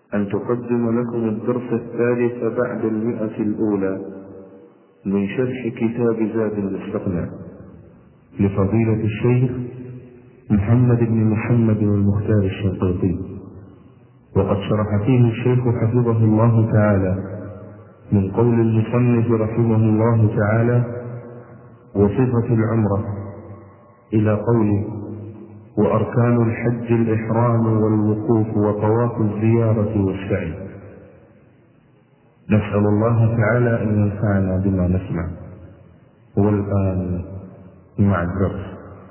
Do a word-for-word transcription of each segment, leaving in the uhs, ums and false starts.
أن تقدم لكم الدرس الثالث بعد المئة الأولى من شرح كتاب زاد المستقنع لفضيلة الشيخ محمد بن محمد المختار الشنقيطي، وقد شرح فيه الشيخ حفظه الله تعالى من قول المصنف رحمه الله تعالى: وصفة العمرة، إلى قوله: وأركان الحج الإحرام والوقوف وطواف الزيارة والسعي. نسأل الله تعالى أن ينفعنا بما نسمع. والآن مع الدرس.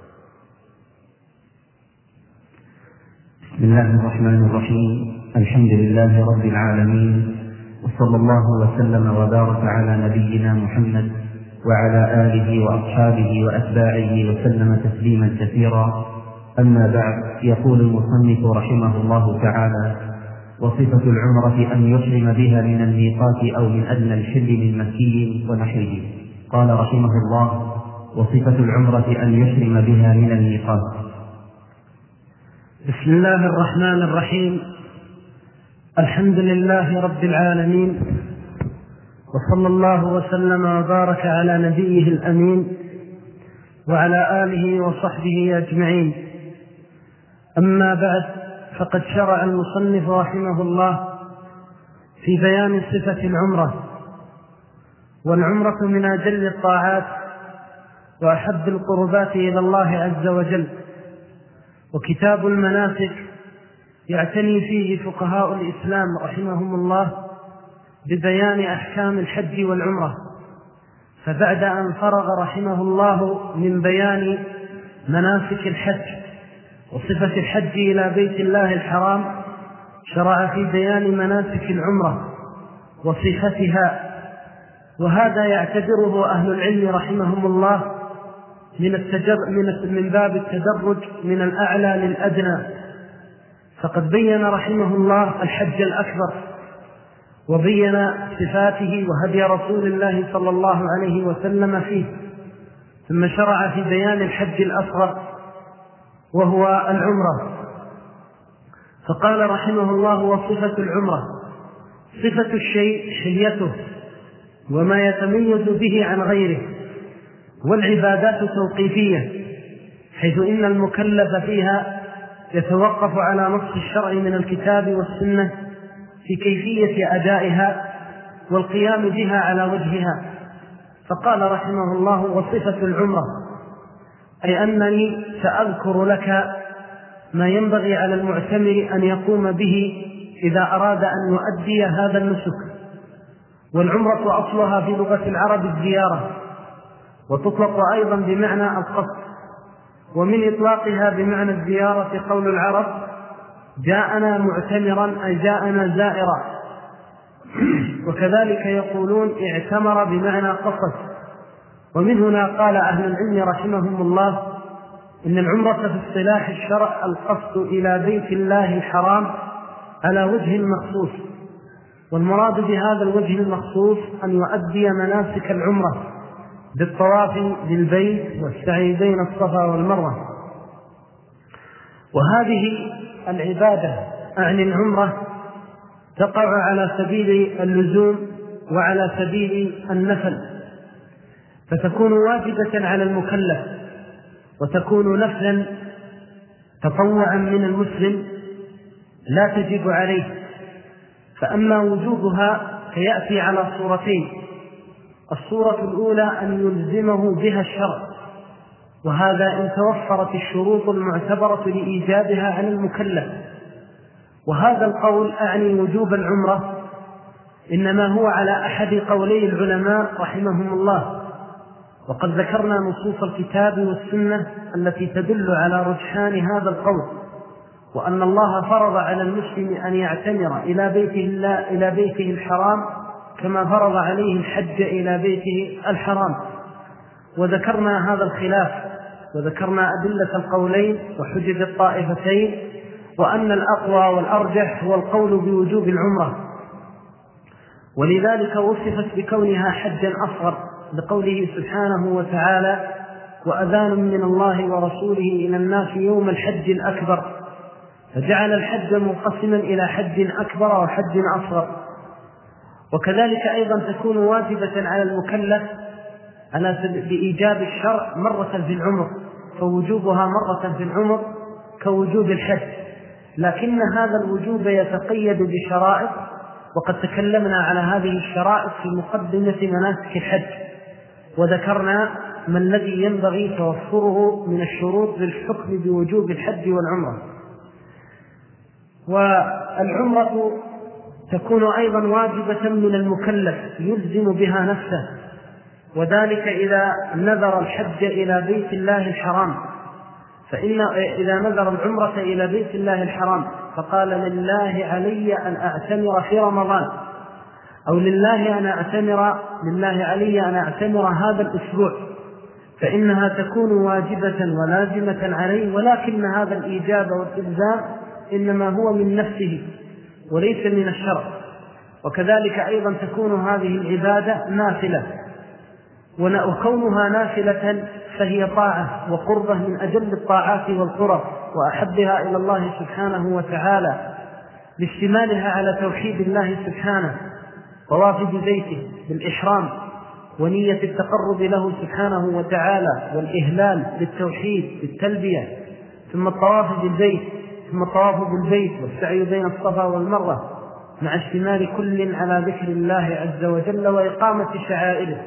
بسم الله الرحمن الرحيم. الحمد لله رب العالمين، وصلى الله وسلم وبارك على نبينا محمد وعلى آله وأصحابه وأتباعه وسلم تسليما كثيرا. أما بعد، يقول المصنف رحمه الله تعالى: وصفة العمرة أن يحرم بها من الميقات أو من أدنى الحل من مكي ونحره. قال رحمه الله: وصفة العمرة أن يحرم بها من الميقات. بسم الله الرحمن الرحيم. الحمد لله رب العالمين، وصلى الله وسلم وبارك على نبيه الأمين وعلى آله وصحبه أجمعين. أما بعد، فقد شرع المصنف رحمه الله في بيان صفة العمرة. والعمرة من أجل الطاعات وأحب القربات إلى الله عز وجل، وكتاب المناسك يعتني فيه فقهاء الإسلام رحمهم الله ببيان أحكام الحج والعمرة. فبعد أن فرغ رحمه الله من بيان مناسك الحج وصفة الحج إلى بيت الله الحرام، شرع في بيان مناسك العمرة وصفتها. وهذا يعتبره أهل العلم رحمهم الله من, التجر من, من باب التدرج من الأعلى للأدنى. فقد بين رحمه الله الحج الأكبر، وبين صفاته وهدي رسول الله صلى الله عليه وسلم فيه، ثم شرع في بيان الحج الأصغر وهو العمرة. فقال رحمه الله: وصفة العمرة، صفة الشيء حليته وما يتميز به عن غيره. والعبادات توقيفية، حيث إن المكلف فيها يتوقف على نص الشرع من الكتاب والسنة في كيفية أدائها والقيام بها على وجهها. فقال رحمه الله: وصفة العمرة، أي أنني سأذكر لك ما ينبغي على المعتمر أن يقوم به إذا أراد أن يؤدي هذا النسك. والعمرة أصلها في لغة العرب الزيارة، وتطلق أيضا بمعنى القصد. ومن إطلاقها بمعنى الزيارة قول العرب: جاءنا معتمرا، أي جاءنا زائرا. وكذلك يقولون اعتمر بمعنى قصد. ومن هنا قال أهل العلم رحمهم الله: إن العمرة في اصطلاح الشرع القصد إلى بيت الله الحرام على وجه مخصوص. والمراد بهذا الوجه المخصوص أن يؤدي مناسك العمرة بالطواف بالبيت والسعي بين الصفا والمروة. وهذه العبادة أعني العمرة تقع على سبيل اللزوم وعلى سبيل النفل، فتكون واجبة على المكلف، وتكون نفلا تطوعا من المسلم لا تجب عليه. فأما وجوبها فيأتي على صورتين: الصورة الأولى أن يلزمه بها الشرع، وهذا إن توفرت الشروط المعتبرة لإيجابها على المكلف. وهذا القول أعني وجوب العمرة إنما هو على أحد قولي العلماء رحمهم الله. وقد ذكرنا نصوص الكتاب والسنة التي تدل على رجحان هذا القول، وأن الله فرض على المسلم أن يعتمر إلى بيته, الله إلى بيته الحرام كما فرض عليه الحج إلى بيته الحرام. وذكرنا هذا الخلاف، وذكرنا أدلة القولين وحجج الطائفتين، وأن الأقوى والأرجح هو القول بوجوب العمرة. ولذلك وصفت بكونها حجا أصغر لقوله سبحانه وتعالى: وأذان من الله ورسوله إلى الناس يوم الحج الأكبر. فجعل الحج منقسما إلى حج أكبر وحج أصغر. وكذلك أيضا تكون واجبة على المكلف على بإيجاب الشرع مرة في العمر، فوجوبها مرة في العمر كوجوب الحج، لكن هذا الوجوب يتقيد بشرائط، وقد تكلمنا على هذه الشرائط في مقدمة مناسك الحج، وذكرنا ما الذي ينبغي توفره من الشروط للحكم بوجوب الحج والعمرة. والعمرة تكون أيضا واجبة من المكلف يلزم بها نفسه، وذلك إذا نذر الحج إلى بيت الله الحرام، فإن إذا نذر العمرة إلى بيت الله الحرام فقال لله علي أن أعتمر في رمضان، أو لله أن أعتمر لله علي أن أعتمر هذا الأسبوع، فإنها تكون واجبة ولازمة عليه، ولكن هذا الإيجاب والإلزام إنما هو من نفسه وليس من الشرع. وكذلك أيضا تكون هذه العبادة نافلة، وكونها نافلة فهي طاعة وقربة من أجل الطاعات والقرب وأحبها إلى الله سبحانه وتعالى، لاشتمالها على توحيد الله سبحانه ووافد بيته بالإحرام ونية التقرب له سبحانه وتعالى والإهلال بالتوحيد بالتلبية، ثم الطواف بالبيت، ثم الطواف بالبيت والسعي بين الصفا والمروة، مع اشتمال كل على ذكر الله عز وجل وإقامة شعائره.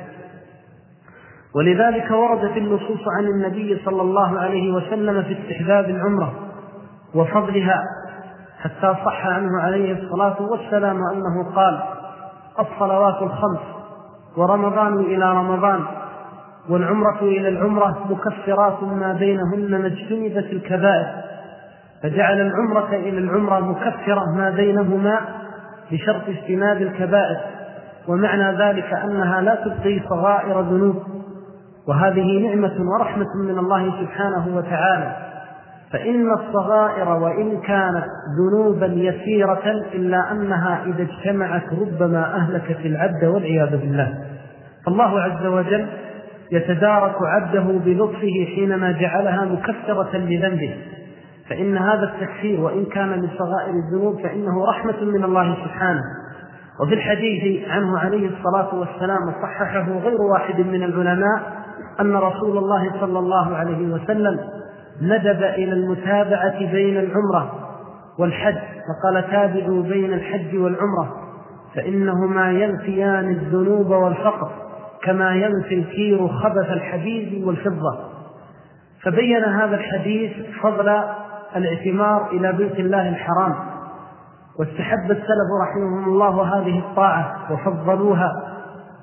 ولذلك وردت النصوص عن النبي صلى الله عليه وسلم في استحباب العمرة وفضلها، حتى صح عنه عليه الصلاة والسلام أنه قال: الصلوات الخمس ورمضان إلى رمضان والعمرة إلى العمرة مكفرات ما بينهن ما اجتنبت الكبائر، فجعل العمرة إلى العمرة مكفرة ما بينهما بشرط اجتناب الكبائر، ومعنى ذلك أنها لا تبقي صغائر ذنوب، وهذه نعمة ورحمة من الله سبحانه وتعالى، فإن الصغائر وإن كانت ذنوبا يسيرة إلا أنها إذا اجتمعت ربما أهلكت العبد والعياذ بالله. فالله عز وجل يتدارك عبده بلطفه حينما جعلها مكفرة لذنبه، فإن هذا التكفير وإن كان لصغائر الذنوب فإنه رحمة من الله سبحانه. وفي الحديث عنه عليه الصلاة والسلام صححه غير واحد من العلماء أن رسول الله صلى الله عليه وسلم ندب إلى المتابعة بين العمرة والحج، فقال: تابعوا بين الحج والعمرة فإنهما ينفيان الذنوب والفقر كما ينفي الكير خبث الحديد والفضة. فبين هذا الحديث فضل الاعتمار إلى بيت الله الحرام، واستحب السلف رحمهم الله هذه الطاعة وفضلوها.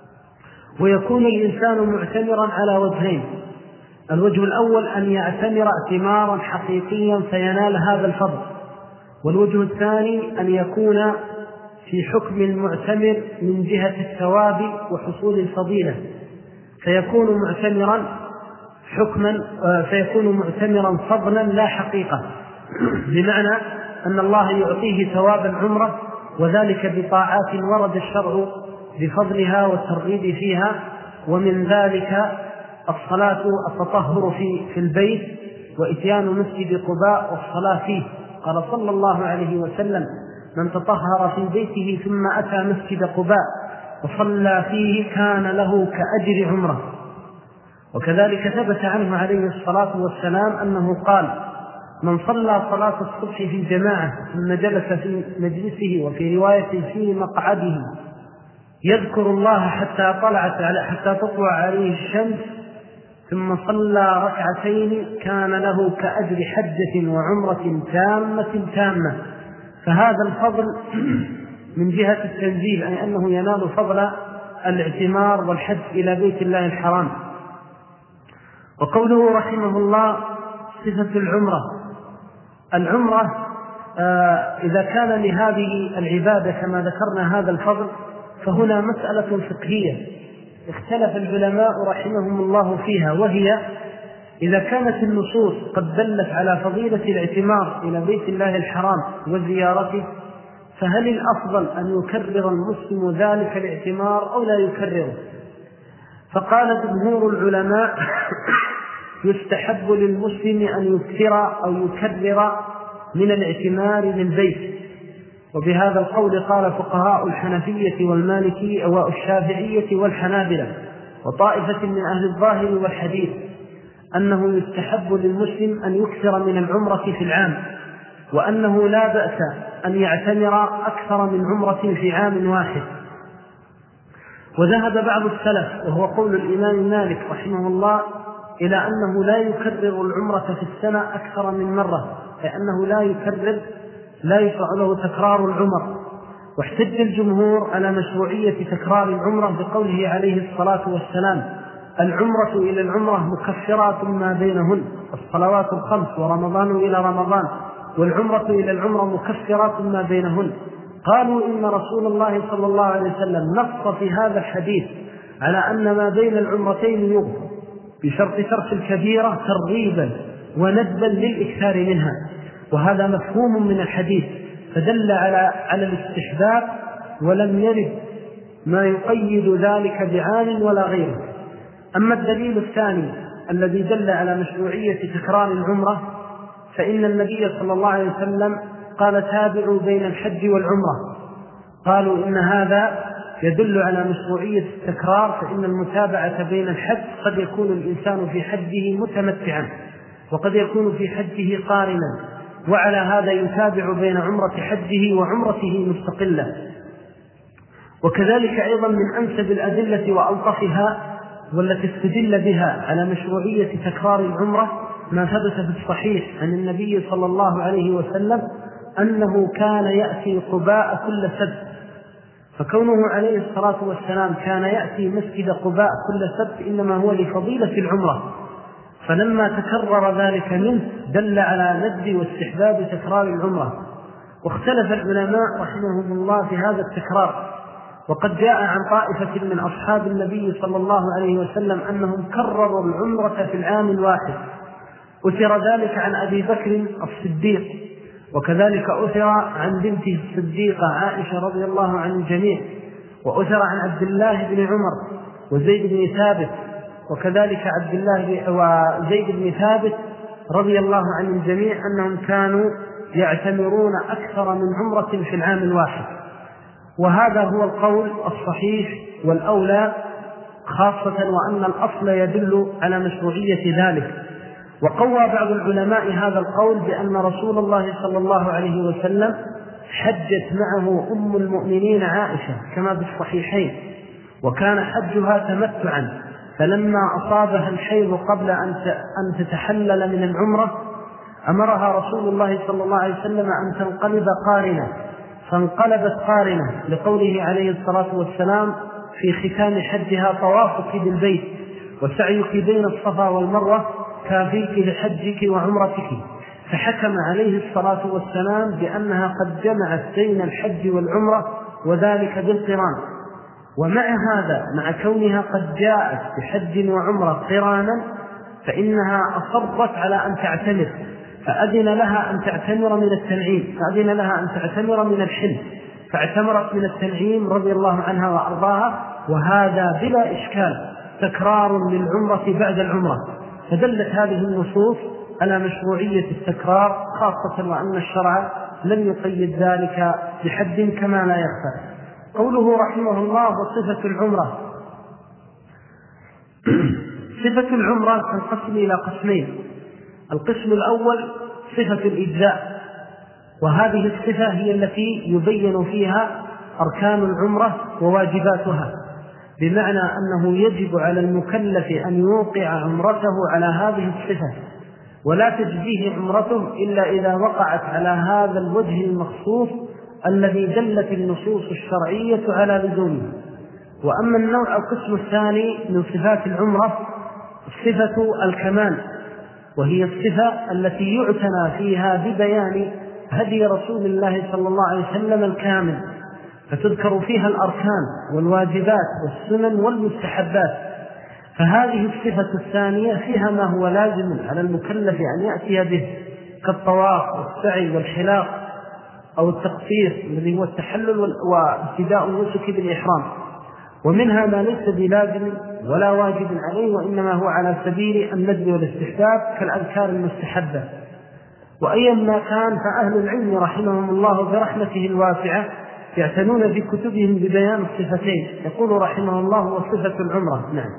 ويكون الإنسان معتمرا على وجهين: الوجه الأول أن يعتمر اعتمارا حقيقيا فينال هذا الفضل، والوجه الثاني أن يكون في حكم المعتمر من جهة الثواب وحصول الفضيلة، فيكون معتمرا حكما فيكون معتمرا فضلا لا حقيقة، بمعنى أن الله يعطيه ثواب العمرة، وذلك بطاعات ورد الشرع بفضلها والترغيب فيها، ومن ذلك الصلاة التطهر في في البيت وإتيان مسجد قباء والصلاة فيه. قال صلى الله عليه وسلم: من تطهر في بيته ثم أتى مسجد قباء وصلى فيه كان له كأجر عمره. وكذلك ثبت عنه عليه الصلاة والسلام أنه قال: من صلى صلاة الصبح في جماعة ثم جلس في مجلسه وفي رواية في مقعده يذكر الله حتى طلعت على حتى تطلع عليه الشمس ثم صلى ركعتين كان له كأجر حجة وعمرة تامة تامة. فهذا الفضل من جهة التنزيل، أي أنه ينال فضل الاعتمار والحج إلى بيت الله الحرام. وقوله رحمه الله صفة العمرة: العمرة آه إذا كان لهذه العبادة كما ذكرنا هذا الفضل، فهنا مسألة فقهية اختلف العلماء رحمهم الله فيها، وهي: إذا كانت النصوص قد دلت على فضيلة الاعتمار إلى بيت الله الحرام وزيارته، فهل الأفضل أن يكرر المسلم ذلك الاعتمار أو لا يكرره؟ فقال جمهور العلماء: يستحب للمسلم أن يكثر أو يكرر من الاعتمار للبيت. وبهذا القول قال فقهاء الحنفية والمالكية والشافعية والحنابلة وطائفة من أهل الظاهر والحديث أنه يستحب للمسلم أن يكثر من العمرة في العام، وأنه لا بأس أن يعتمر أكثر من عمرة في عام واحد. وذهب بعض السلف وهو قول الإمام مالك رحمه الله إلى أنه لا يكرر العمرة في السنة أكثر من مرة، لأنه لا يكرر لا يشرع له تكرار العمر. واحتج الجمهور على مشروعية تكرار العمرة بقوله عليه الصلاة والسلام العمرة إلى العمرة مكفرات ما بينهن، الصلوات الخمس ورمضان إلى رمضان، والعمرة إلى العمرة مكفرات ما بينهن. قالوا إن رسول الله صلى الله عليه وسلم نص في هذا الحديث على أن ما بين العمرتين يغفر بشرط ترك الكبيرة ترغيبا وندبا للإكثار منها، وهذا مفهوم من الحديث فدل على على الاستحباب، ولم يرد ما يقيد ذلك بعام ولا غيره. أما الدليل الثاني الذي دل على مشروعية تكرار العمرة فإن النبي صلى الله عليه وسلم قال تابعوا بين الحج والعمرة. قالوا إن هذا يدل على مشروعية التكرار، فإن المتابعة بين الحج قد يكون الإنسان في حجه متمتعا وقد يكون في حجه قارنا، وعلى هذا يتابع بين عمرة حجه وعمرته مستقلة. وكذلك أيضا من أنسب الأدلة وألطفها والتي استدل بها على مشروعية تكرار العمرة ما ثبت في الصحيح عن النبي صلى الله عليه وسلم أنه كان يأتي قباء كل سبت، فكونه عليه الصلاة والسلام كان يأتي مسجد قباء كل سبت إنما هو لفضيلة العمرة، فلما تكرر ذلك منه دل على ندب واستحباب تكرار العمرة. واختلف العلماء رحمهم الله في هذا التكرار، وقد جاء عن طائفة من أصحاب النبي صلى الله عليه وسلم أنهم كرروا العمرة في العام الواحد. أثر ذلك عن أبي بكر الصديق، وكذلك أثر عن بنته الصديقة عائشة رضي الله عن الجميع، وأثر عن عبد الله بن عمر وزيد بن ثابت، وكذلك عبد الله وزيد بن ثابت رضي الله عن الجميع أنهم كانوا يعتمرون أكثر من عمرة في العام الواحد. وهذا هو القول الصحيح والأولى خاصة، وأن الأصل يدل على مشروعية ذلك. وقوى بعض العلماء هذا القول بأن رسول الله صلى الله عليه وسلم حجت معه أم المؤمنين عائشة كما بالصحيحين، وكان حجها تمتعا، فلما أصابها الحيض قبل أن تتحلل من العمرة أمرها رسول الله صلى الله عليه وسلم أن تنقلب قارنة، فانقلبت قارنة لقوله عليه الصلاة والسلام في ختام حجها طوافك بالبيت وسعيك بين الصفا والمروة كافيك لحجك وعمرتك، فحكم عليه الصلاة والسلام بأنها قد جمعت بين الحج والعمرة وذلك بالقران. ومع هذا مع كونها قد جاءت بحج وعمرة قرانا فإنها أصرت على أن تعتمر، فأذن لها أن تعتمر من التنعيم، فأذن لها أن تعتمر من الحل، فاعتمرت من التنعيم رضي الله عنها وأرضاها، وهذا بلا إشكال تكرار للعمرة بعد العمرة. فدلت هذه النصوص على مشروعية التكرار، خاصة وأن الشرع لم يقيد ذلك بحد كما لا يخفى. قوله رحمه الله وصفة العمرة. صفة العمرة تنقسم إلى قسمين. القسم الأول صفة الإجزاء، وهذه الصفة هي التي يبين فيها أركان العمرة وواجباتها، بمعنى أنه يجب على المكلف أن يوقع عمرته على هذه الصفة، ولا تجزيه عمرته إلا إذا وقعت على هذا الوجه المخصوص الذي دلت النصوص الشرعية على لزومه. وأما النوع القسم الثاني من صفات العمرة صفة الكمال، وهي الصفة التي يعتنى فيها ببيان هدي رسول الله صلى الله عليه وسلم الكامل، فتذكر فيها الأركان والواجبات والسنن والمستحبات. فهذه الصفة الثانية فيها ما هو لازم على المكلف أن يأتي به كالطواف والسعي والحلاق أو التقصير الذي هو التحلل وابتداء النسك بالإحرام، ومنها ما ليس بلازم ولا واجب عليه، وإنما هو على سبيل الندب والاستحباب كالأذكار المستحبة. وأيا ما كان فأهل العلم رحمهم الله برحمته الواسعة يعتنون في كتبهم ببيان الصفتين. يقول رحمه الله وصفة العمرة. نعم.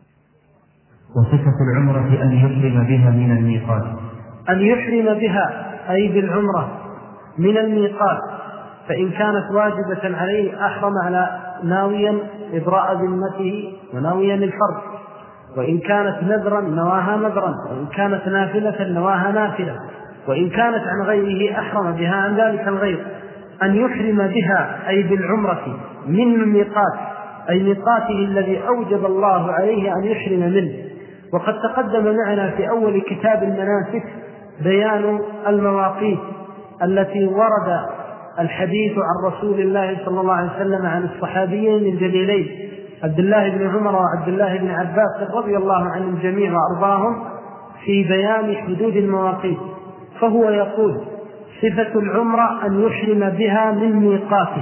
وصفة العمرة أن يحرم بها من الميقات. أن يحرم بها أي بالعمرة من الميقات، فإن كانت واجبة عليه أحرم على ناويا إبراء ذمته وناويا الفرض، وإن كانت نذرا نواها نذرا، وإن كانت نافلة نواها نافلة، وإن كانت عن غيره أحرم بها عن ذلك الغير. أن يحرم بها أي بالعمرة من الميقات أي ميقاته الذي أوجب الله عليه أن يحرم منه. وقد تقدم معنا في أول كتاب المناسك بيان المواقيت التي ورد الحديث عن رسول الله صلى الله عليه وسلم عن الصحابيين الجليلين عبد الله بن عمر وعبد الله بن عباس رضي الله عنهم الجميع وأرضاهم في بيان حدود المواقيت. فهو يقول صفة العمرة أن يحرم بها من ميقاته،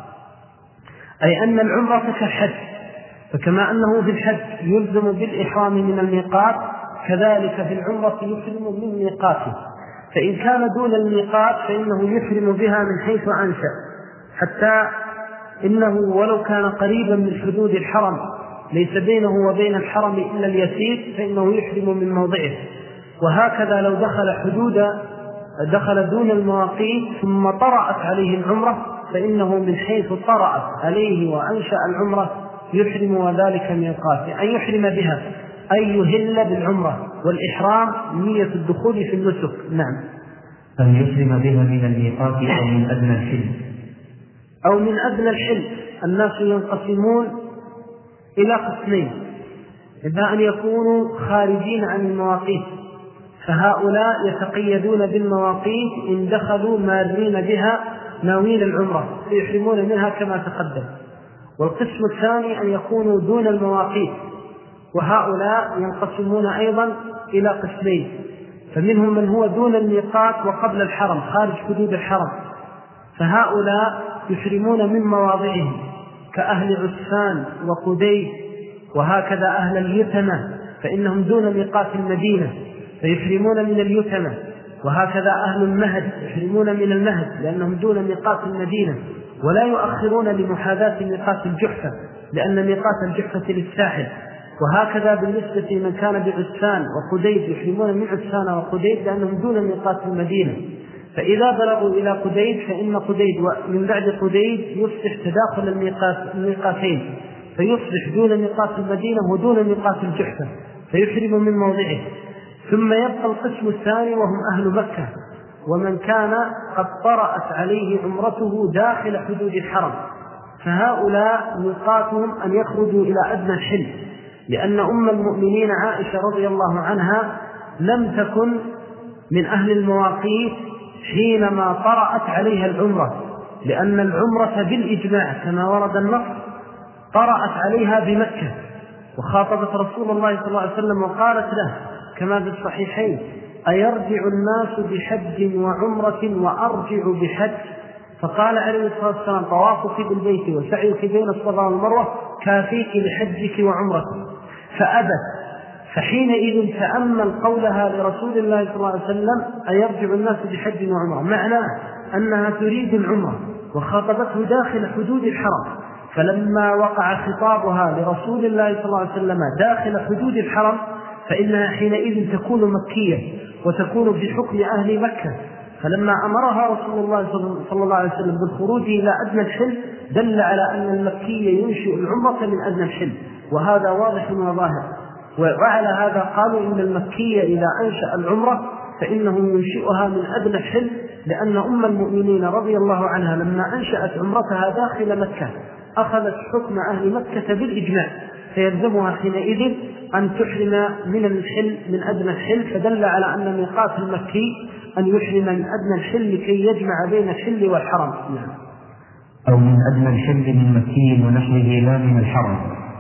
أي أن العمرة كالحج، فكما أنه في الحج يلزم بالإحرام من الميقات كذلك في العمرة يحرم من ميقاته. فإن كان دون الميقات فإنه يحرم بها من حيث أنشأ، حتى إنه ولو كان قريبا من حدود الحرم ليس بينه وبين الحرم إلا اليسير فإنه يحرم من موضعه. وهكذا لو دخل حدود دخل دون المواقيت ثم طرأت عليه العمرة فإنه من حيث طرأت عليه وأنشأ العمرة يحرم وذلك ميقاته. أن يحرم بها أي يهل بالعمرة، والإحرام نية الدخول في النسك. نعم. أن يحرم بها من الميقات أو من أدنى الحل أو من أدنى الحل. الناس ينقسمون إلى قسمين، إما أن يكونوا خارجين عن المواقيت فهؤلاء يتقيدون بالمواقيت إن دخلوا مارين بها ناوين العمرة فيحرمون منها كما تقدم. والقسم الثاني أن يكونوا دون المواقيت، وهؤلاء ينقسمون أيضا إلى قسمين، فمنهم من هو دون الميقات وقبل الحرم خارج حدود الحرم، فهؤلاء يحرمون من مواضعهم كأهل عسفان وقديد، وهكذا أهل اليتمة فإنهم دون ميقات المدينة فيحرمون من اليتمة، وهكذا أهل المهد يحرمون من المهد لأنهم دون ميقات المدينة، ولا يؤخرون لمحاذاة ميقات الجحفة لأن ميقات الجحفة للساحل. وهكذا بالنسبة لمن كان بعسفان وقديد يحرمون من عسفان وقديد لأنهم دون ميقات المدينة، فإذا بلغوا إلى قديد فإن قديد ومن بعد قديد يصبح تداخل الميقات الميقاتين فيصبح دون ميقات المدينة ودون ميقات الجحفة فيحرم من موضعه. ثم يبقى القسم الثاني وهم أهل مكة، ومن كان قد طرأت عليه عمرته داخل حدود الحرم، فهؤلاء ميقاتهم أن يخرجوا إلى أدنى الحل، لأن أم المؤمنين عائشة رضي الله عنها لم تكن من أهل المواقيت حينما طرأت عليها العمرة، لأن العمرة بالإجماع كما ورد النص طرأت عليها بمكة، وخاطبت رسول الله صلى الله عليه وسلم وقالت له كما في الصحيحين: أيرجع الناس بحج وعمرة وأرجع بحج؟ فقال عليه الصلاة والسلام: طوافك بالبيت وسعيك بين الصفا والمروة كافيك لحجك وعمرتك. فأبت، فحينئذ تأمل قولها لرسول الله صلى الله عليه وسلم: أيرجع الناس بحج وعمرة، معناه أنها تريد العمرة وخاطبته داخل حدود الحرم. فلما وقع خطابها لرسول الله صلى الله عليه وسلم داخل حدود الحرم فإنها حينئذ تكون مكية وتكون في حكم أهل مكة. فلما أمرها رسول الله صلى الله عليه وسلم بالخروج إلى أدنى الحل دل على أن المكي ينشئ العمرة من أدنى الحل، وهذا واضح وظاهر. وعلى هذا قالوا إن المكي إذا أنشأ العمرة فإنه ينشئها من أدنى الحل، لأن أم المؤمنين رضي الله عنها لما أنشأت عمرتها داخل مكة أخذت حكم أهل مكة بالإجماع، فيلزمها حينئذ أن تحرم من الحل من أدنى الحل، فدل على أن ميقات المكي أن يحرم من أدنى الحل لكي يجمع بين الحل والحرم. نعم. أو من أدنى الحل من مكي ونحوه لا من الحرم.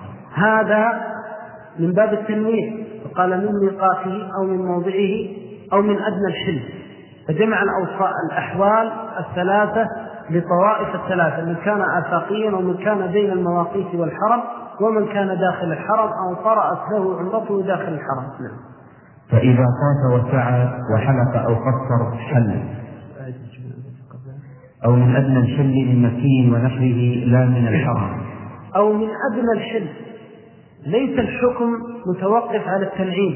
هذا من باب التنويع، فقال من ميقاته أو من موضعه أو من أدنى الحل، فجمع الأحوال الثلاثة لطوائف الثلاثة: من كان آفاقيا ومن كان بين المواقيت والحرم ومن كان داخل الحرم أو طرأت له عمرته داخل الحرم. نعم. فإذا طاف وسعى وحلق أو قصر حل، أو من أدنى الحل من مكي ونحره لا من الحرم. أو من أدنى الحل، ليس الحكم متوقف على التنعيم.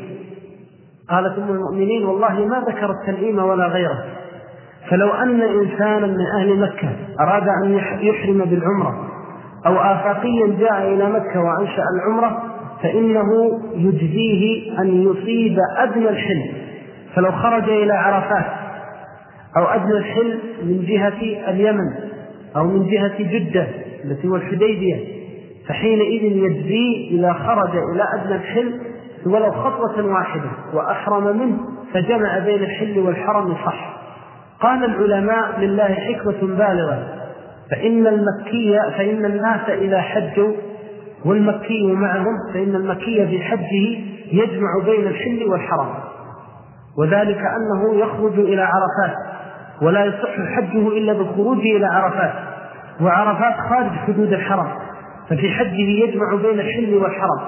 قالت أم المؤمنين والله ما ذكر التنعيم ولا غيره، فلو أن إنسانا من أهل مكة أراد أن يحرم بالعمرة أو آفاقيا جاء إلى مكة وأنشأ العمرة فإنه يجزيه أن يصيب أدنى الحل. فلو خرج إلى عرفات أو أدنى الحل من جهة اليمن أو من جهة جدة التي هو الحديبية، فحينئذ يجزيه إذا خرج إلى أدنى الحل ولو خطوة واحدة وأحرم منه فجمع بين الحل والحرم صح. قال العلماء لله حكمة بالغة، فإن المكي فإن الناس إذا حجوا والمكي معهم فإن المكي في حجه يجمع بين الحل والحرم، وذلك أنه يخرج إلى عرفات ولا يصح حجه إلا بالخروج إلى عرفات، وعرفات خارج حدود الحرم، ففي حجه يجمع بين الحل والحرم،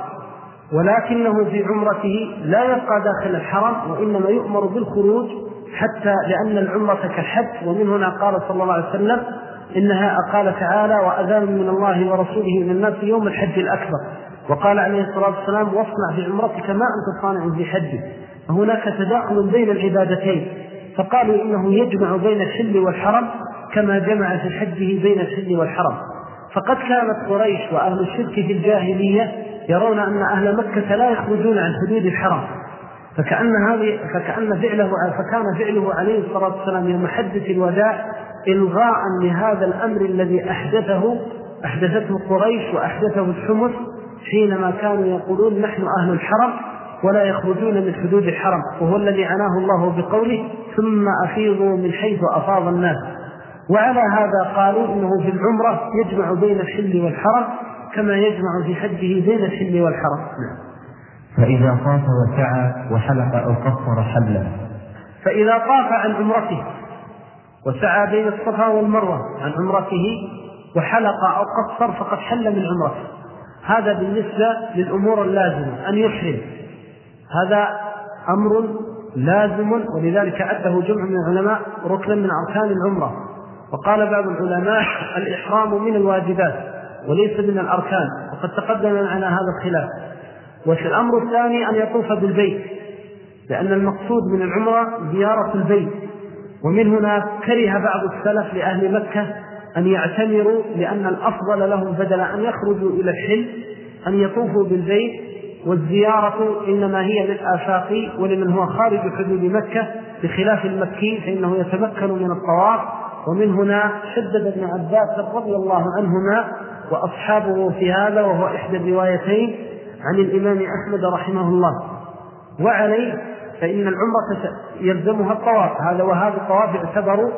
ولكنه في عمرته لا يبقى داخل الحرم وإنما يؤمر بالخروج حتى لأن العمرة كالحج. ومن هنا قال صلى الله عليه وسلم إنها قال تعالى وأذان من الله ورسوله إلى الناس يوم الحج الأكبر، وقال عليه الصلاة والسلام واصنع في عمرتك ما أنت صانع في حجه. فهناك تداخل بين العبادتين، فقالوا إنه يجمع بين الحل والحرم كما جمع في حجه بين الحل والحرم. فقد كانت قريش وأهل الشرك في الجاهلية يرون أن أهل مكة لا يخرجون عن حدود الحرم، فكأن هذه فكأن فعله فكان فعله عليه الصلاة والسلام يوم حجة الوداع إلغاء لهذا الأمر الذي أحدثه أحدثته قريش وأحدثه الحمص حينما كانوا يقولون نحن أهل الحرم ولا يخرجون من حدود الحرم، وهو الذي عناه الله بقوله ثم أفيضوا من حيث أفاض الناس. وعلى هذا قالوا إنه في العمرة يجمع بين الحل والحرم كما يجمع في حجه بين الحل والحرم. فإذا طاف وسعى وحلق أو قصر حل. فإذا طاف عن عمرته وسعى بين الصفا والمروة عن عمرته وحلق أو قصر فقد حل من عمرته. هذا بالنسبة للأمور اللازمة أن يحرم، هذا أمر لازم، ولذلك أده جمع من العلماء ركنا من أركان العمرة. وقال بعض العلماء الإحرام من الواجبات وليس من الأركان، وقد تقدم معنا هذا الخلاف. والأمر الثاني أن يطوف بالبيت، لأن المقصود من العمرة زيارة البيت. ومن هنا كره بعض السلف لأهل مكة أن يعتمروا، لأن الأفضل لهم بدل أن يخرجوا إلى الحل أن يطوفوا بالبيت، والزيارة إنما هي للآفاقي ولمن هو خارج حدود مكة، بخلاف المكي فإنه يتمكن من الطواف. ومن هنا شدد ابن عباس رضي الله عنهما وأصحابه في هذا، وهو إحدى الروايتين عن الإمام أحمد رحمه الله. وعليه فإن العمرة يلزمها الطواف، هذا وهذا الطواف يعتبر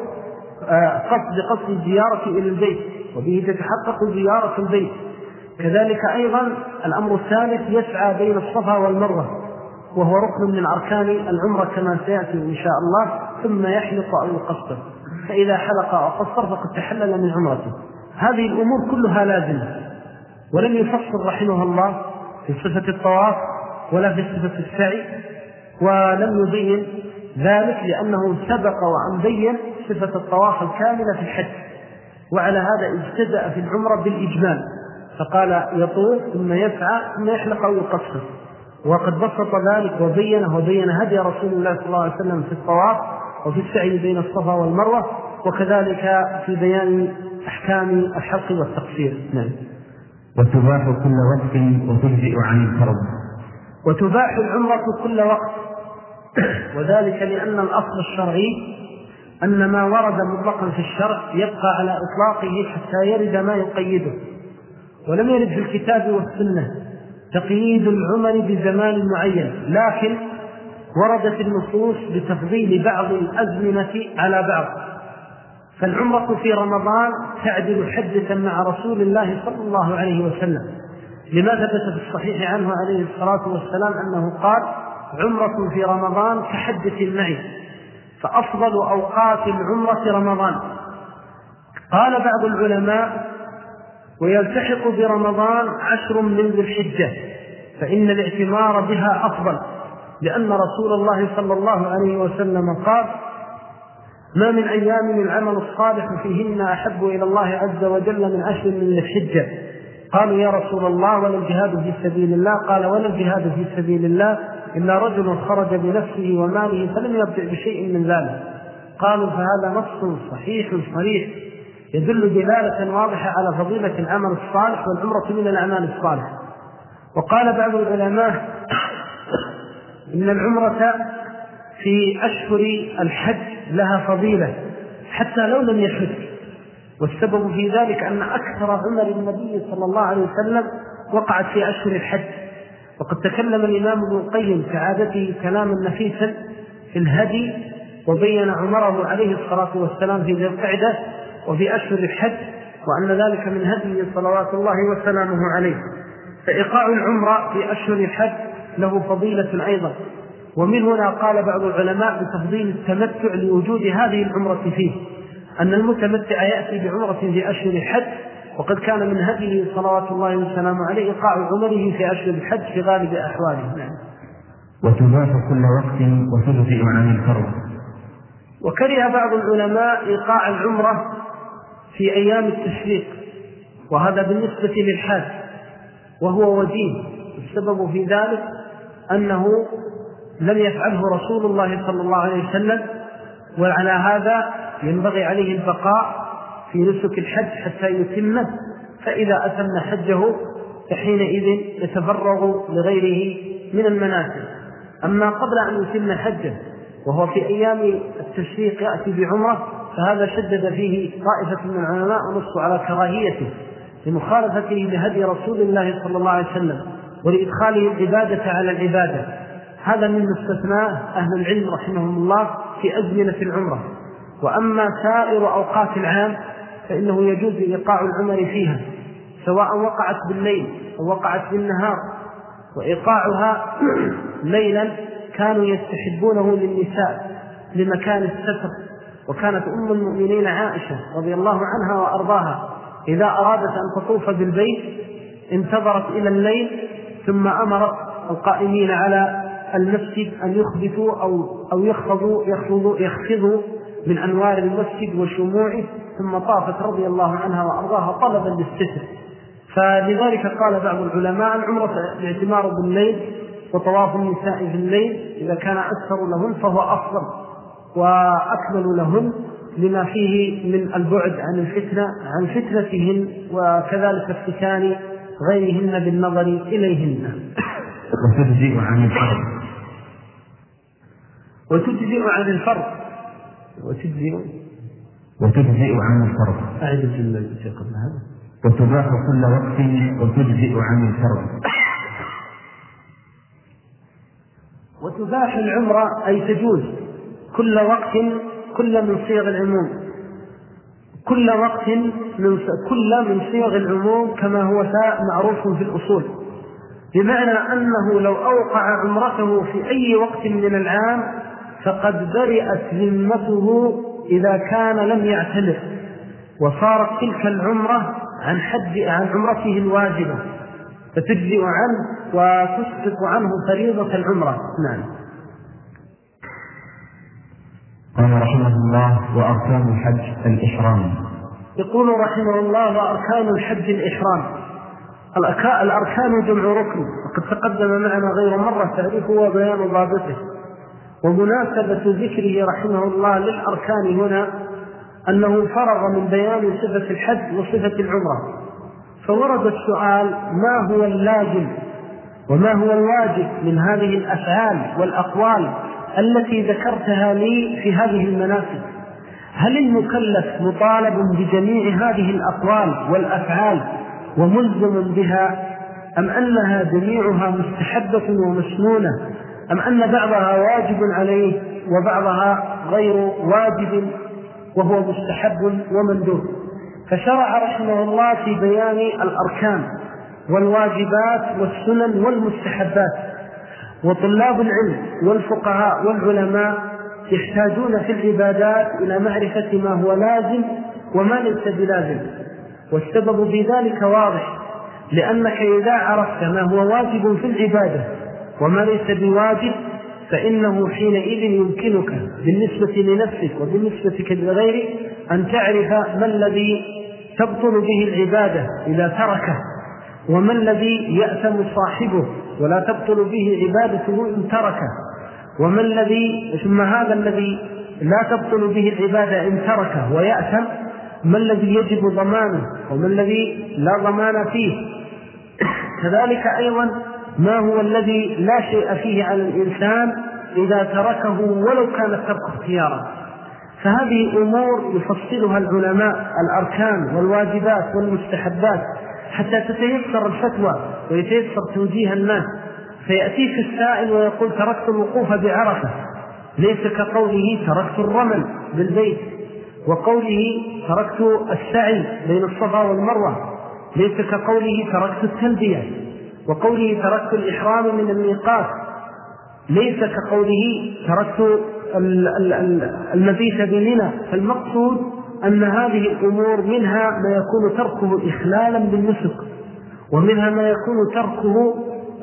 قصد قصد الزيارة إلى البيت، وبه تتحقق زيارة البيت. كذلك أيضا الأمر الثالث يسعى بين الصفا والمروة، وهو ركن من أركان العمرة كما سيأتي إن شاء الله، ثم يحلق أو يقصر، فإذا حلق أو قصر فقد تحلل من عمرته. هذه الأمور كلها لازمة، ولم يفصل رحمه الله في صفة الطواف ولا في صفة السعي، ولم يبين ذلك لأنه سبق وأن بين صفة الطواف الكاملة في الحج. وعلى هذا ابتدأ في العمرة بالإجمال، فقال يطوف ثم يسعى ثم يحلق أو يقصر، وقد بسط ذلك وبينه وبين هدي رسول الله صلى الله عليه وسلم في الطواف وفي السعي بين الصفا والمروة، وكذلك في بيان أحكام الحلق والتقصير. نعم. وتباح كل وقت وتجزئ عن الفرض. وتباح العمرة كل وقت، وذلك لأن الأصل الشرعي أن ما ورد مطلقا في الشرع يبقى على إطلاقه حتى يرد ما يقيده، ولم يرد في الكتاب والسنة تقييد العمر بزمان معين، لكن وردت النصوص بتفضيل بعض الأزمنة على بعض. فالعمرة في رمضان تعدل حجة مع رسول الله صلى الله عليه وسلم، لما ثبت في الصحيح عنه عليه الصلاة والسلام أنه قال عمرة في رمضان كحجة معي، فأفضل أوقات العمرة رمضان. قال بعض العلماء ويلتحق برمضان عشر من ذي الحجة، فإن الاعتمار بها أفضل، لأن رسول الله صلى الله عليه وسلم قال: ما من أيام العمل الصالح فيهن أحب إلى الله عز وجل من عشر من الحجة. قالوا: يا رسول الله ولا الجهاد في سبيل الله؟ قال: ولا الجهاد في سبيل الله إلا رجل خرج بنفسه وماله فلم يرجع بشيء من ذلك. قالوا: فهذا نص صحيح صريح يدل دلالة واضحة على فضيلة العمل الصالح، والعمرة من الأعمال الصالحة. وقال بعض العلماء إن العمرة في أشهر الحج لها فضيلة حتى لو لم يحج، والسبب في ذلك أن أكثر عمر النبي صلى الله عليه وسلم وقعت في أشهر الحج. وقد تكلم الإمام ابن القيم كعادته كلاما نفيسا في الهدي، وبين عمره عليه الصلاة والسلام في ذي القعدة وفي أشهر الحج، وأن ذلك من هدي صلوات الله وسلامه عليه. فإيقاع العمرة في أشهر الحج له فضيلة أيضا. ومن هنا قال بعض العلماء بتفضيل التمتع لوجود هذه العمرة فيه، أن المتمتع يأتي بعمرة في أشهر الحج، وقد كان من هديه صلوات الله وسلامه عليه إيقاع عمره في أشهر الحج في غالب أحواله. نعم. وتباح كل وقت وتجزئ عن الفرض. وكره بعض العلماء إيقاع العمرة في أيام التشريق، وهذا بالنسبة للحاج، وهو وجيه. السبب في ذلك أنه لم يفعله رسول الله صلى الله عليه وسلم، وعلى هذا ينبغي عليه البقاء في نسك الحج حتى يتمه، فإذا أتم حجه فحينئذ يتفرغ لغيره من المناسك. أما قبل أن يتم حجه وهو في أيام التشريق يأتي بعمرة، فهذا شدد فيه طائفة من العلماء ونصوا على كراهيته لمخالفته لهدي رسول الله صلى الله عليه وسلم ولإدخاله العبادة على العبادة. هذا من استثناء أهل العلم رحمهم الله في أزمنة العمرة. وأما سائر أوقات العام فإنه يجوز إيقاع العمر فيها، سواء وقعت بالليل أو وقعت بالنهار. وإيقاعها ليلا كانوا يستحبونه للنساء لمكان الستر، وكانت أم المؤمنين عائشة رضي الله عنها وأرضاها إذا أرادت أن تطوف بالبيت انتظرت إلى الليل، ثم أمرت القائمين على المسجد أن يخبثوا أو, أو يخفضوا, يخفضوا, يخفضوا من أنوار المسجد وشموعه، ثم طافت رضي الله عنها وأرضاها طلبا للستر. فلذلك قال بعض العلماء العمرة الاعتمار بالليل وطواف النساء في الليل إذا كان أكثر لهن فهو أفضل وأكمل لهن، لما فيه من البعد عن الفتنة عن فتنتهن، وكذلك افتتان غيرهن بالنظر إليهن. وتجزئ عن الفرض وتجزئ عن الفرض وتجزئ وتجزئ عن الفرض أعيد الجملة التي قبل هذا. وتباح كل وقت وتجزئ عن الفرض. وتباح العمرة أي تجوز كل وقت، كل من صيغ العموم، كل وقت من كل من صيغ العموم كما هو معروف في الأصول، بمعنى أنه لو أوقع عمرته في أي وقت من العام فقد برئت ذمته إذا كان لم يعتمر، وصارت تلك العمرة عن حد عن عمرته الواجبة، فتجزئ عنه وتسقط عنه فريضة العمرة. نعم. قال رحمه الله: وأركان الحج الإحرام. يقول رحمه الله: وأركان الحج الإحرام. الأركان جمع ركن، وقد تقدم معنا غير مرة تعريفه وبيان ضابطه. ومناسبة ذكره رحمه الله للأركان هنا أنه فرغ من بيان صفة الحج وصفة العمرة، فورد السؤال: ما هو اللازم وما هو الواجب من هذه الأفعال والأقوال التي ذكرتها لي في هذه المناسك؟ هل المكلف مطالب بجميع هذه الأقوال والأفعال وملزم بها، أم أنها جميعها مستحبة ومسنونة، أم أن بعضها واجب عليه وبعضها غير واجب وهو مستحب ومندوب؟ فشرع رحمه الله في بيان الأركان والواجبات والسنن والمستحبات. وطلاب العلم والفقهاء والعلماء يحتاجون في العبادات إلى معرفة ما هو لازم وما ليس بلازم، والسبب في ذلك واضح، لأنك إذا عرفت ما هو واجب في العبادة وما ليس بواجب فإنه حينئذ يمكنك بالنسبة لنفسك وبالنسبة لغيرك أن تعرف ما الذي تبطل به العبادة إذا تركه، وما الذي يأثم صاحبه ولا تبطل به عبادته إن تركه، وما الذي ثم هذا الذي لا تبطل به العبادة إن تركه ويأثم ما الذي يجب ضمانه وما الذي لا ضمان فيه. كذلك أيضا ما هو الذي لا شيء فيه على الإنسان إذا تركه ولو كان الترك اختيارا. فهذه أمور يفصلها العلماء، الأركان والواجبات والمستحبات، حتى تتيسر الفتوى ويتيسر توجيه الناس. فيأتيك السائل ويقول تركت الوقوف بعرفة، ليس كقوله تركت الرمل بالبيت، وقوله تركت السعي بين الصفا والمروة، ليس كقوله تركت التلبية، وقوله تركت الإحرام من الميقات، ليس كقوله تركت المبيت بمنى. فالمقصود أن هذه الأمور منها ما يكون تركه إخلالا بالنسك، ومنها ما يكون تركه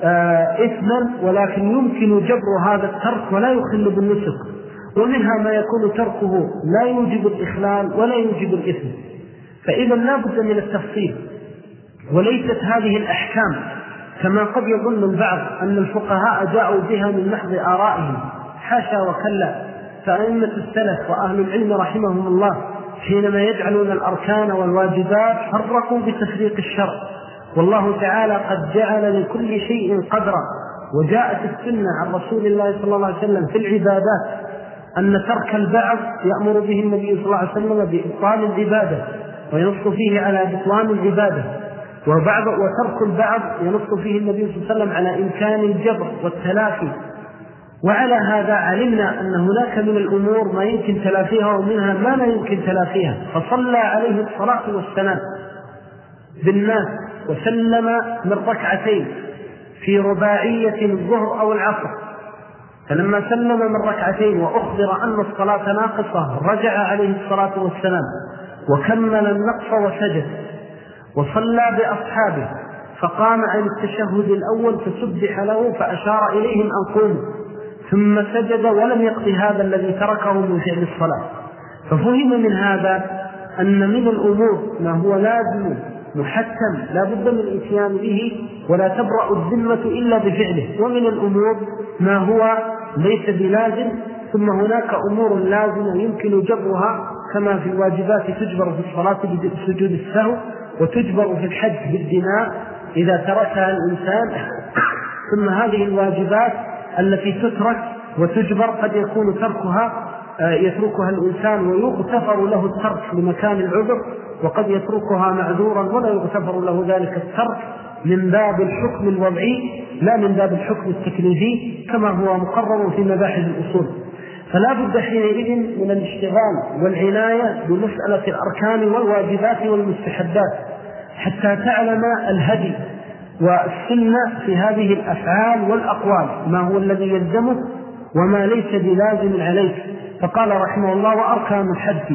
إثما ولكن يمكن جبر هذا الترك ولا يخل بالنسك، ومنها ما يكون تركه لا يوجب الإخلال ولا يوجب الإثم. فإذا لا بد من التفصيل، وليست هذه الأحكام كما قد يظن البعض أن الفقهاء جاءوا بها من محض آرائهم، حاشا وكلا. فأئمة السلف وأهل العلم رحمهم الله حينما يجعلون الأركان والواجبات فرقوا بتفريق الشرع، والله تعالى قد جعل لكل شيء قدرا. وجاءت السنة عن رسول الله صلى الله عليه وسلم في العبادات أن ترك البعض يأمر به النبي صلى الله عليه وسلم بإبطال العبادة وينص فيه على بطلان العبادة، وبعض وترك البعض ينص فيه النبي صلى الله عليه وسلم على إمكان الجبر والتلافي. وعلى هذا علمنا أن هناك من الأمور ما يمكن تلافيها ومنها ما لا يمكن تلافيها. فصلى عليه الصلاة والسلام بالناس وسلم من ركعتين في رباعية الظهر أو العصر، فلما سلم من ركعتين وأخبر أن الصلاة ناقصة رجع عليه الصلاة والسلام وكمل النقص وسجد، وصلى بأصحابه فقام عن التشهد الأول فسبح له فأشار إليهم أن قوموا، ثم سجد ولم يقضي هذا الذي تركه من فعل الصلاة. ففهم من هذا أن من الأمور ما هو لازم محتم لا بد من الاتيان به ولا تبرأ الذمة إلا بفعله، ومن الأمور ما هو ليس بلازم. ثم هناك أمور لازمة يمكن جبرها كما في الواجبات تجبر في الصلاة بسجود السهو، وتجبر في الحج بالدماء إذا تركها الإنسان. ثم هذه الواجبات التي تترك وتجبر قد يكون تركها يتركها الإنسان ويغتفر له الترك لمكان العذر، وقد يتركها معذورا ولا يغتفر له ذلك الترك من باب الحكم الوضعي لا من باب الحكم التكليفي كما هو مقرر في مباحث الأصول. فلا بد حينئذ من الاشتغال والعناية بمسألة الأركان والواجبات والمستحبات حتى تعلم الهدي والسنة في هذه الأفعال والأقوال، ما هو الذي يلزمك وما ليس بلازم عليك. فقال رحمه الله: وأركان الحج.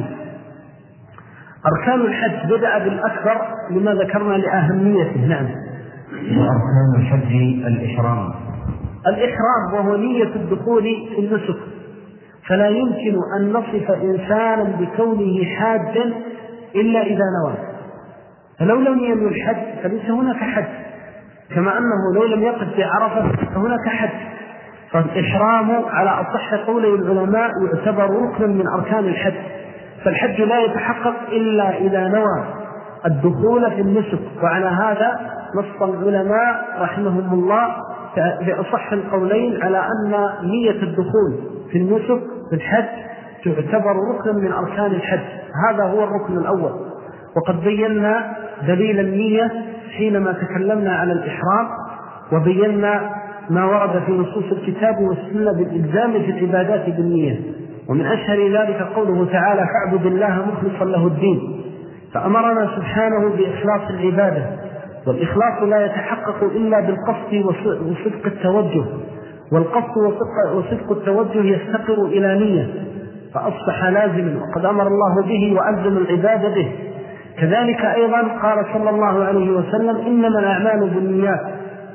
أركان الحج بدأ بالأكبر لما ذكرنا لأهميته. نعم. وأركان الحج الإحرام. الإحرام وهو نية الدخول في النسك، فلا يمكن أن نصف إنسانا بكونه حاجا إلا إذا نوى. فلو لم ينوي الحج فليس هناك حج، كما أنه لو لم يقف في عرفة فهناك حج. فالإحرام على أصح قولي العلماء يعتبر ركنا من أركان الحج، فالحج لا يتحقق إلا إذا نوى الدخول في النسك. وعلى هذا نص العلماء رحمهم الله بأصح القولين على أن نية الدخول في النسك في الحج تعتبر ركنا من أركان الحج. هذا هو الركن الأول، وقد بينا دليل النية حينما تكلمنا على الإحرام، وبينا ما ورد في نصوص الكتاب والسنة بالإلزام في العبادات بالنية. ومن أشهر ذلك قوله تعالى: فاعبد الله مخلصا له الدين. فأمرنا سبحانه بإخلاص العبادة، والإخلاص لا يتحقق إلا بالقصد وصدق التوجه، والقصد وصدق التوجه يفتقر إلى نية، فأصبح لازما وقد أمر الله به وألزم العبادة به. كذلك أيضا قال صلى الله عليه وسلم: إنما الأعمال بالنيات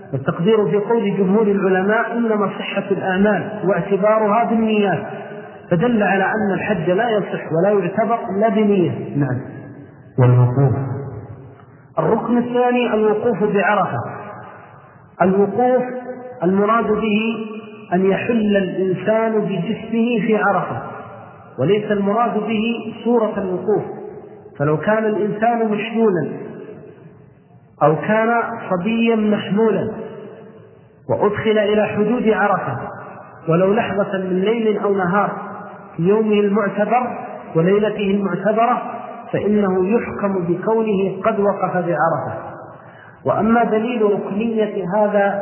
والتقدير في قول جمهور العلماء إنما صحة الأعمال واعتبارها بالنيات، فدل على أن الحج لا يصح ولا يعتبر إلا بنية. نعم. والوقوف. الركن الثاني الوقوف بعرفة. الوقوف المراد به أن يحل الإنسان بجسمه في عرفة، وليس المراد به صورة الوقوف. فلو كان الإنسان مشلولا أو كان صبيا محمولا وأدخل إلى حدود عرفة ولو لحظة من ليل أو نهار في يومه المعتبر وليلته المعتبرة فإنه يحكم بكونه قد وقف بعرفة. وأما دليل ركنية هذا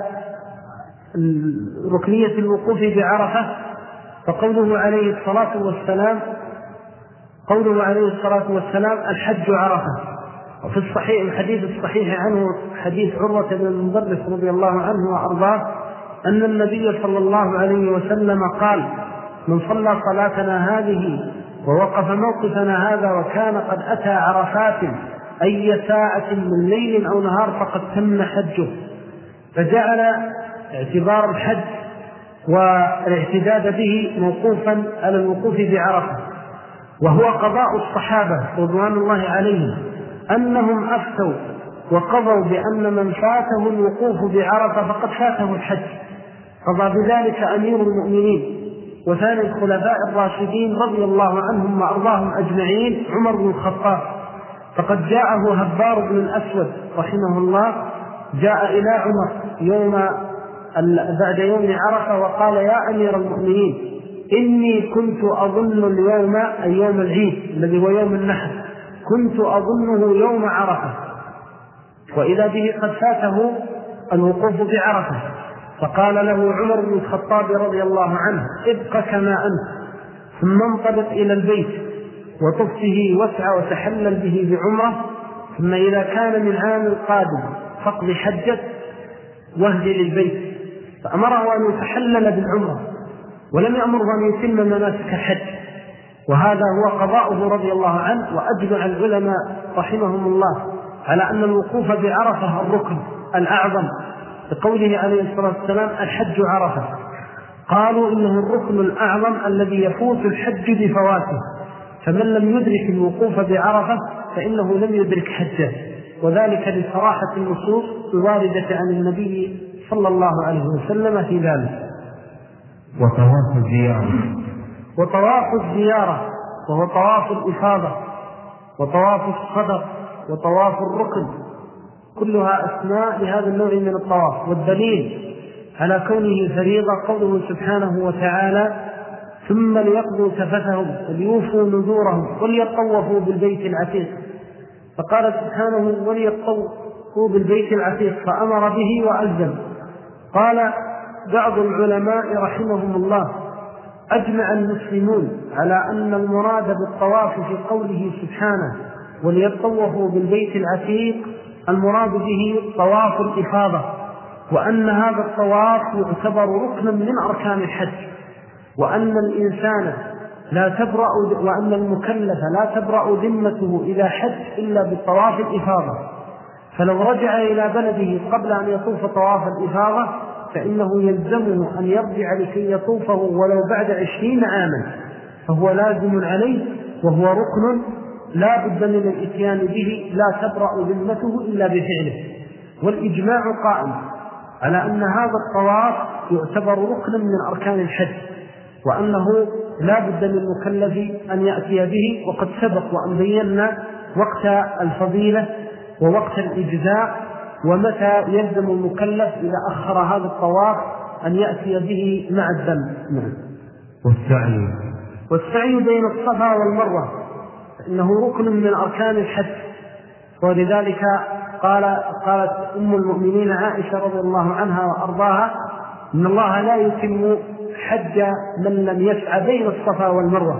ركنية الوقوف بعرفة فقوله عليه الصلاة والسلام قوله عليه الصلاة والسلام الحج عرفة. وفي الصحيح الحديث الصحيح عنه حديث عروة بن المدرس رضي الله عنه وأرضاه أن النبي صلى الله عليه وسلم قال من صلى صلاتنا هذه ووقف موقفنا هذا وكان قد أتى عرفات أي ساعة من ليل أو نهار فقد تم حجه. فجعل اعتبار الحج والاعتداد به موقوفا على الوقوف بعرفة، وهو قضاء الصحابة رضوان الله عليهم أنهم أفتوا وقضوا بأن من فاته الوقوف بعرفة فقد فاته الحج، قضى بذلك أمير المؤمنين وثاني الخلفاء الراشدين رضي الله عنهم وأرضاهم أجمعين عمر بن الخطاب. فقد جاءه هبار بن الأسود رحمه الله جاء إلى عمر يوم بعد يوم عرفة وقال يا أمير المؤمنين إني كنت أظن اليوم أي يوم العيد الذي هو يوم النحر كنت أظنه يوم عرفة، وإذا به قد فاته الوقوف بعرفة. فقال له عمر بن الخطاب رضي الله عنه ابق كما أنت ثم انطلق إلى البيت وطف به واسعى وتحلل به بعمرة، ثم إذا كان من عام القادم فاقض حجة واهدي للبيت. فأمره أن يتحلل بالعمرة ولم يأمره أن يتم مناسك الحج، وهذا هو قضاؤه رضي الله عنه. وأجمع العلماء رحمهم الله على أن الوقوف بعرفة الركن الأعظم بقوله عليه الصلاة والسلام الحج عرفة. قالوا إنه الركن الأعظم الذي يفوت الحج بفواته، فمن لم يدرك الوقوف بعرفة فإنه لم يدرك حجه، وذلك لصراحة النصوص الواردة عن النبي صلى الله عليه وسلم في ذلك. وطواف الزيارة. وطواف الزيارة وهو طواف الإفاضة وطواف الصدق وطواف الركن كلها أسماء لهذا النوع من الطواف. والدليل على كونه فريضة قوله سبحانه وتعالى ثم ليقضوا تفتهم وليوفوا نذورهم وليطوفوا بالبيت العتيق. فقال سبحانه وليطوفوا بالبيت العتيق فأمر به وألزم. قال بعض العلماء رحمهم الله أجمع المسلمون على أن المراد بالطواف في قوله سبحانه وليطوفوا بالبيت العتيق المراد به طواف الإفاضة، وأن هذا الطواف يعتبر ركنا من أركان الحج، وأن الإنسان لا تبرأ وأن المكلف لا تبرأ ذمته إذا حج إلا بالطواف الإفاضة. فلو رجع إلى بلده قبل أن يطوف طواف الإفاضة فإنه يلزمه أن يرجع لكي يطوفه ولو بعد عشرين عاما، فهو لازم عليه وهو ركن لا بد من الاتيان به، لا تبرأ ذمته إلا بفعله. والإجماع قائم على أن هذا الطواف يعتبر ركنا من أركان الحج، وأنه لا بد للمكلف أن يأتي به. وقد سبق وأن بينا وقت الفضيلة ووقت الإجزاء ومتى يلزم المكلف إذا أخر هذا الطواف أن يأتي به مع الدم. نعم. والسعي. والسعي بين الصفا والمروة فإنه ركن من أركان الحج، ولذلك قال قالت أم المؤمنين عائشة رضي الله عنها وأرضاها إن الله لا يتم حج من لم يسعى بين الصفا والمروة.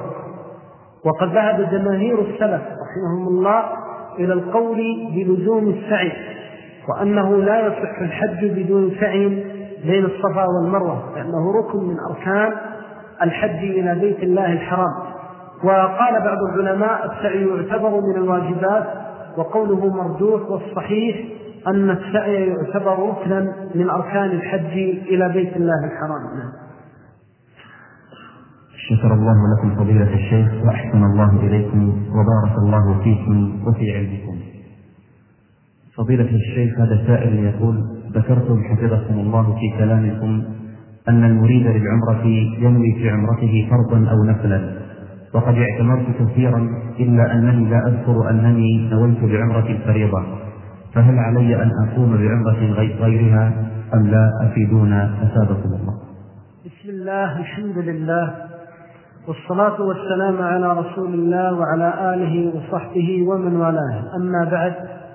وقد ذهب جماهير السلف رحمهم الله إلى القول بلزوم السعي، وأنه لا يصح الحج بدون سعي بين الصفا والمروة، لأنه ركن من أركان الحج إلى بيت الله الحرام. وقال بعض العلماء السعي يعتبر من الواجبات، وقوله مرجوح، والصحيح أن السعي يعتبر ركنا من أركان الحج إلى بيت الله الحرام. شكر الله لكم فضيلة الشيخ وأحسن الله إليكم وبارك الله فيكم وفي علمكم. فضيلة الشيخ، هذا سائل يقول: ذكرتم حفظكم الله في كلامكم أن المريد للعمرة ينوي في عمرته فرضا أو نفلا، وقد اعتمرت كثيرا إلا أنني لا أذكر أنني نويت بعمرة الفريضة، فهل علي أن أقوم بعمرة غيرها أم لا؟ أفيدونا أثابكم الله. بسم الله، الحمد لله، والصلاة والسلام على رسول الله وعلى آله وصحبه ومن والاه. أما بعد،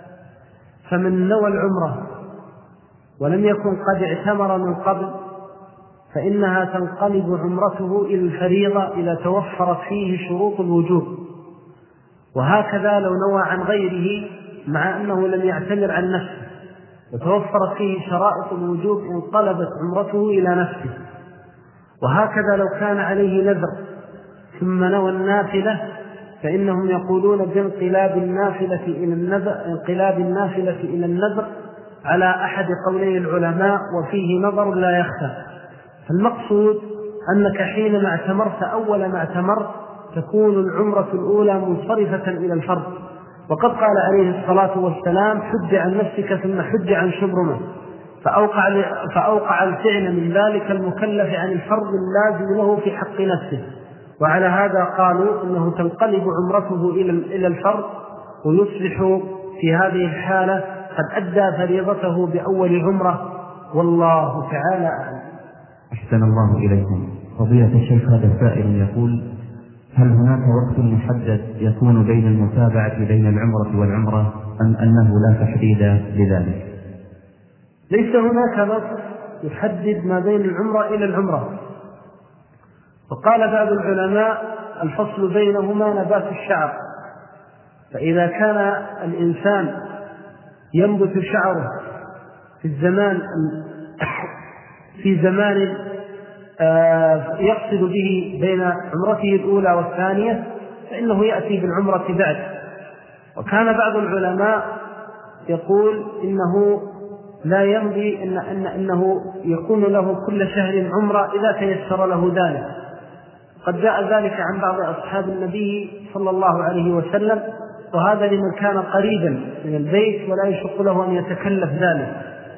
فمن نوى العمرة ولم يكن قد اعتمر من قبل فإنها تنقلب عمرته إلى الفريضة إذا توفرت فيه شروط الوجوب، وهكذا لو نوى عن غيره مع أنه لم يعتمر عن نفسه وتوفرت فيه شرائط الوجوب انقلبت عمرته إلى نفسه. وهكذا لو كان عليه نذر ثم نوى النافلة فإنهم يقولون بانقلاب النافلة إلى النذر انقلاب النافلة إلى النذر على أحد قولي العلماء، وفيه نظر لا يخفى. فالمقصود أنك حينما اعتمرت أول ما اعتمرت تكون العمرة الأولى منصرفة إلى الفرض، وقد قال عليه الصلاة والسلام: حج عن نفسك ثم حج عن شبرمة، فأوقع, فأوقع الفعل من ذلك المكلف عن الفرض اللازم له في حق نفسه. وعلى هذا قالوا إنه تنقلب عمرته إلى الفرض، ويصبح في هذه الحالة قد أدى فريضته بأول عمرة، والله تعالى أعلم. أحسن الله إليكم. فضيلة الشيخ، هذا سائل يقول: هل هناك وقت محدد يكون بين المتابعة بين العمرة والعمرة أم أنه لا تحديد لذلك؟ ليس هناك وقت يحدد ما بين العمرة إلى العمرة، وقال بعض العلماء: الفصل بينهما نبات الشعر، فإذا كان الإنسان ينبت شعره في الزمان في زمان يقصد به بين عمرته الأولى والثانية فإنه يأتي بالعمرة بعد. وكان بعض العلماء يقول إنه لا يمضي إن إن إنه يكون له كل شهر عمرة إذا تيسر له ذلك. قد جاء ذلك عن بعض أصحاب النبي صلى الله عليه وسلم، وهذا لمن كان قريبا من البيت ولا يشق له أن يتكلف ذلك.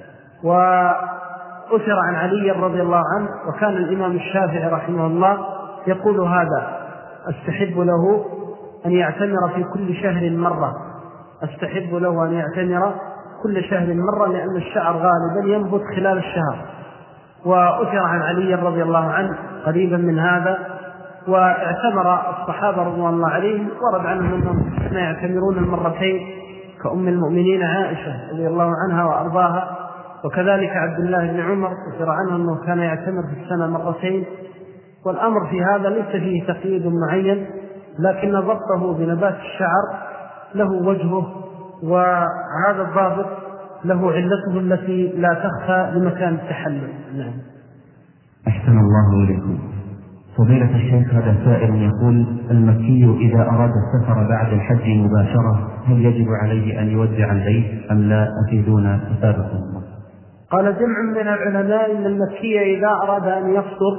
وأثر عن علي رضي الله عنه، وكان الإمام الشافعي رحمه الله يقول هذا: أستحب له أن يعتمر في كل شهر مرة أستحب له أن يعتمر كل شهر مرة لأن الشعر غالبا ينبت خلال الشهر. وأثر عن علي رضي الله عنه قريبا من هذا، واعتمر الصحابة رضوان الله عليهم، ورد عنهم أنهم يعتمرون المرتين كأم المؤمنين عائشة رضي الله عنها وأرضاها، وكذلك عبد الله بن عمر أثر عنه أنه كان يعتمر في السنة مرتين. والأمر في هذا ليس فيه تقييد معين، لكن ضبطه بنبات الشعر له وجهه، وهذا الضابط له علته التي لا تخفى لمكان التحلل. نعم. أحسن الله إليكم. فضيلة الشيخ، هذا سائل يقول: المكي إذا أراد السفر بعد الحج مباشرة هل يجب عليه أن يودع البيت أم لا؟ أفيدونا أثابكم الله. قال جمع من العلماء إن المكي إذا أراد أن يفطر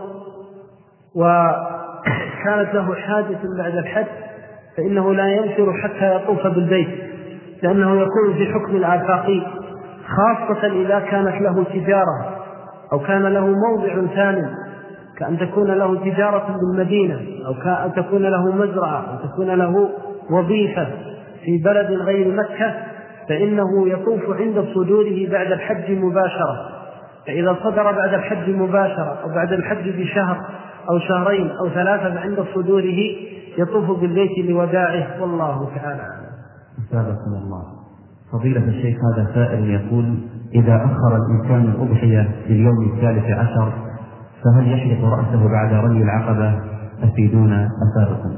وكانت له حاجة بعد الحج فإنه لا ينفر حتى يطوف بالبيت، لأنه يكون في حكم الآفاقي، خاصة إذا كانت له تجارة أو كان له موضع ثاني، كأن تكون له تجارة بالمدينة، أو كأن تكون له مزرعة، أو تكون له وظيفة في بلد غير مكة، فإنه يطوف عند صدوره بعد الحج مباشرة. فإذا صدر بعد الحج مباشرة أو بعد الحج بشهر أو شهرين أو ثلاثة عند صدوره يطوف بالبيت لوداعه، والله تعالى أعلم. أثابكم الله. فضيلة الشيخ، هذا سائل يقول: إذا أخر الإنسان الأضحية لليوم الثالث عشر فهل يحلق رأسه بعد رمي العقبة؟ أفيدونا أثابكم.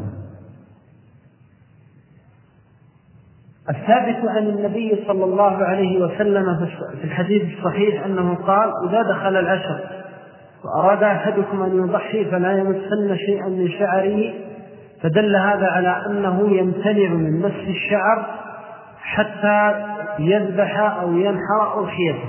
الثابت عن النبي صلى الله عليه وسلم في الحديث الصحيح أنه قال: إذا دخل العشر وأراد أحدكم أن يضحي فلا يمسن شيئا من شعره، فدل هذا على أنه يمتنع من مس الشعر حتى يذبح أو ينحر أضحيته،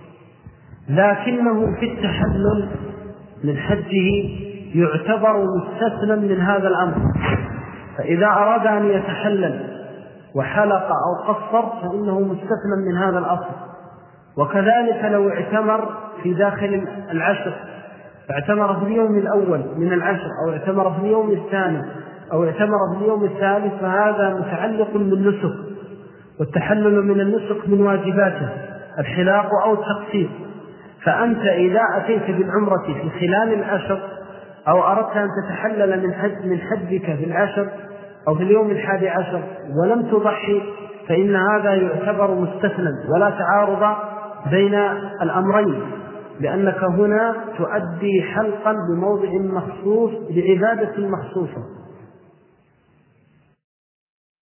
لكنه في التحلل من حجه يعتبر مستثنى من هذا الأمر، فإذا أراد أن يتحلل وحلق أو قصر فإنه مستثنى من هذا الأصل. وكذلك لو اعتمر في داخل العشر، اعتمر في اليوم الأول من العشر أو اعتمر في اليوم الثاني أو اعتمر في اليوم الثالث فهذا متعلق بالنسك، والتحلل من النسك من واجباته الحلاق أو التقصير. فأنت إذا أتيت بالعمرة في خلال العشر أو أردت أن تتحلل من حج من حجك في العشر أو في اليوم الحادي عشر ولم تضحي فإن هذا يعتبر مستثنى ولا تعارض بين الأمرين، لأنك هنا تؤدي حلقا بموضع مخصوص بعبادة مخصوصة.